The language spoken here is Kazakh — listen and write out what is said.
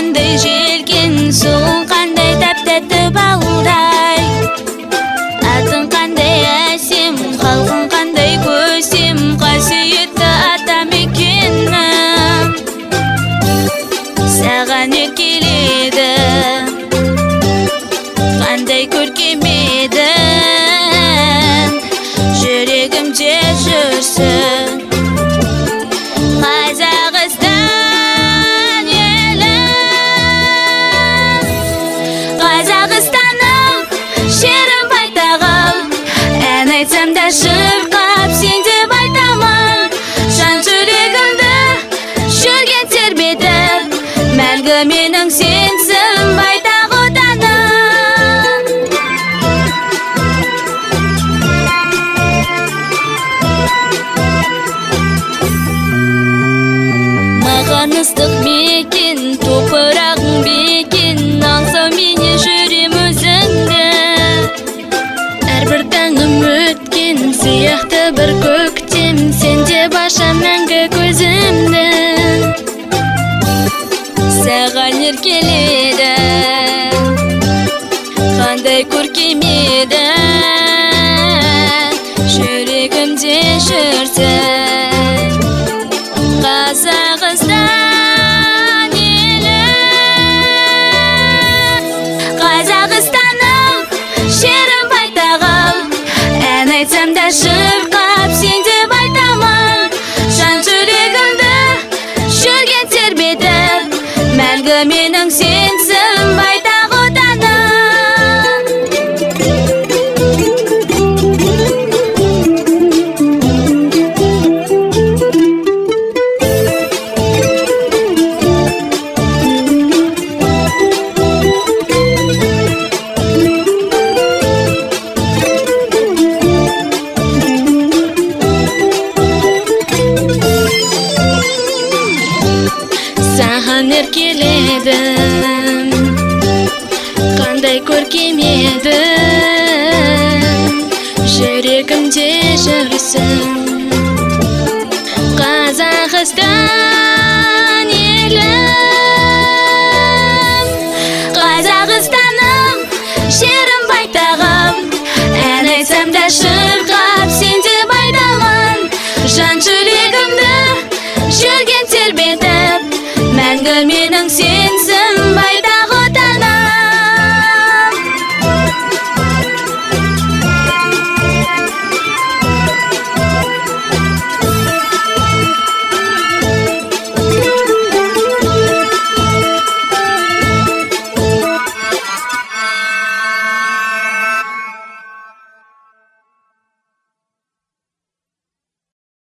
қандай желкен суың қандай тәп-тәтті балдай. Атың қандай әсем, халқың қандай көсем, қасиетті атамекенім. Саған еркеледі, қандай көркем едің, жүрегімде жүрсің. Қазақстан елім, Қазақстаным, шерім байтағым, ән айтсам да шырқап сен деп айтамын. Жан жүрегімді жүрген тербетіп, мәңгі менің сенсің байтақ отаным. Маған ыстық мекен, топырағың бекен, аңсау менен жүрем өзіңді. Әрбір таңым өткен сияқты бір көктем, сен деп ашам мәңгі көзімді. Саған еркеледі, қандай көркем едің, жүрегімде жүрсің. Қазақстан елім, Қазақстаным, шерім байтағым, ән айтсам да шырқап сен деп айтамын. Жан жүрегімді жүрген тербетіп, мәңгі менің сенсің байтақ отаным. Саған еркеледім, қандай көркем едің, жүрегімде жүрсің. Қазақстан елім, Қазақстаным, жерім байтағым, ән айтсам да шырқап сен деп айтамын. Жан жүрегімді жүрген